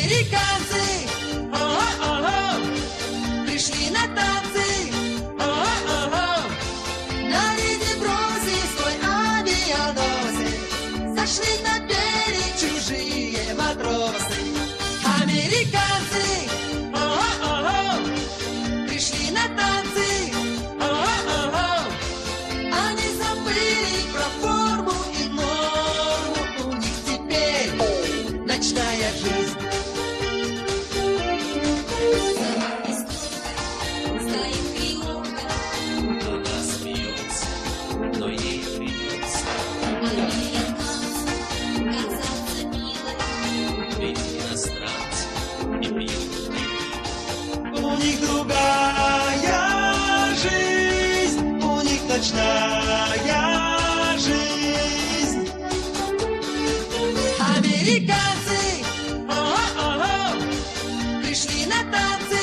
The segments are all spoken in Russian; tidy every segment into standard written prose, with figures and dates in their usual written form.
Американцы, пришли на танцы, на линии бросили свой авианосец, сошли на берег чужие матросы. Американцы, пришли на танцы, они забыли про форму и норму, у них теперь ночная жизнь. Она смеется, но ей придется. Ведь иностранцы не пьют. У них другая жизнь, у них ночная жизнь. Американцы, пришли на танцы,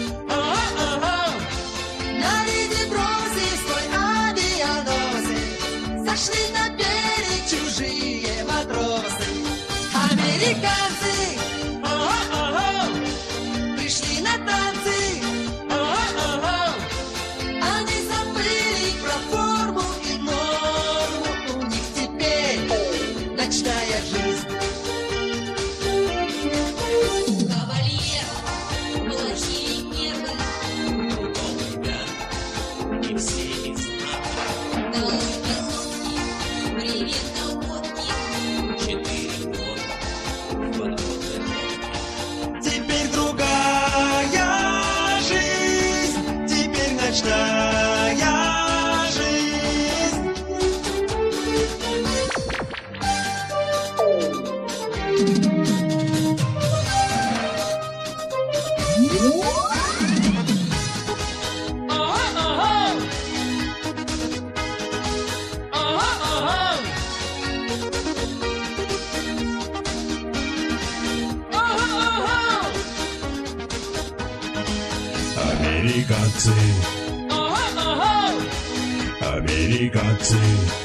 на линии бросили свой авианосец, сошли на берег чужие матросы. Американцы, пришли на танцы, они забыли про форму и норму, у них теперь ночная жизнь. Кругом ребята, и все из НАТО. 4 года в подводной лодке. Теперь другая жизнь, теперь ночная жизнь. Американцы, американцы.